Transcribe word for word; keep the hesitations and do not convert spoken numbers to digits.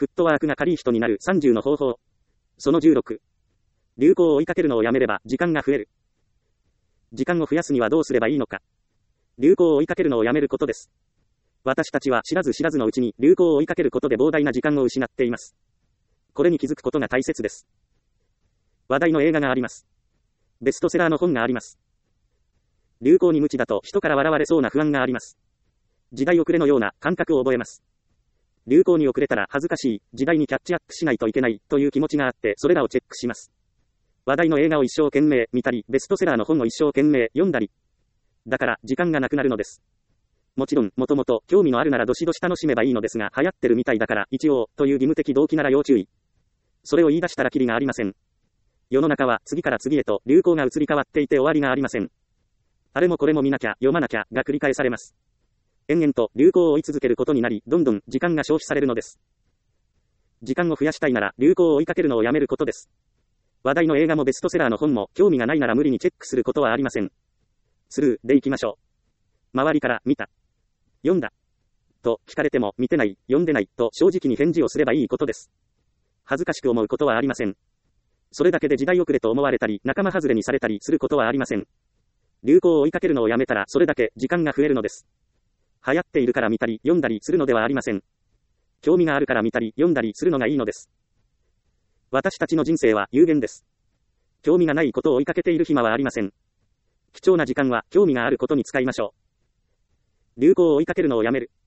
フットワークが軽い人になるさんじゅうの方法。そのじゅうろく。流行を追いかけるのをやめれば時間が増える。時間を増やすにはどうすればいいのか。流行を追いかけるのをやめることです。私たちは知らず知らずのうちに流行を追いかけることで膨大な時間を失っています。これに気づくことが大切です。話題の映画があります。ベストセラーの本があります。流行に無知だと人から笑われそうな不安があります。時代遅れのような感覚を覚えます。流行に遅れたら恥ずかしい、時代にキャッチアップしないといけないという気持ちがあって、それらをチェックします。話題の映画を一生懸命見たり、ベストセラーの本を一生懸命読んだり。だから時間がなくなるのです。もちろん、もともと興味のあるならどしどし楽しめばいいのですが、流行ってるみたいだから一応という義務的動機なら要注意。それを言い出したらキリがありません。世の中は次から次へと流行が移り変わっていて終わりがありません。あれもこれも見なきゃ読まなきゃが繰り返されます。延々と流行を追い続けることになり、どんどん時間が消費されるのです。時間を増やしたいなら流行を追いかけるのをやめることです。話題の映画もベストセラーの本も興味がないなら無理にチェックすることはありません。スルーでいきましょう。周りから見た、読んだと聞かれても見てない、読んでないと正直に返事をすればいいことです。恥ずかしく思うことはありません。それだけで時代遅れと思われたり仲間外れにされたりすることはありません。流行を追いかけるのをやめたらそれだけ時間が増えるのです。流行っているから見たり読んだりするのではありません。興味があるから見たり読んだりするのがいいのです。私たちの人生は有限です。興味がないことを追いかけている暇はありません。貴重な時間は興味があることに使いましょう。流行を追いかけるのをやめる。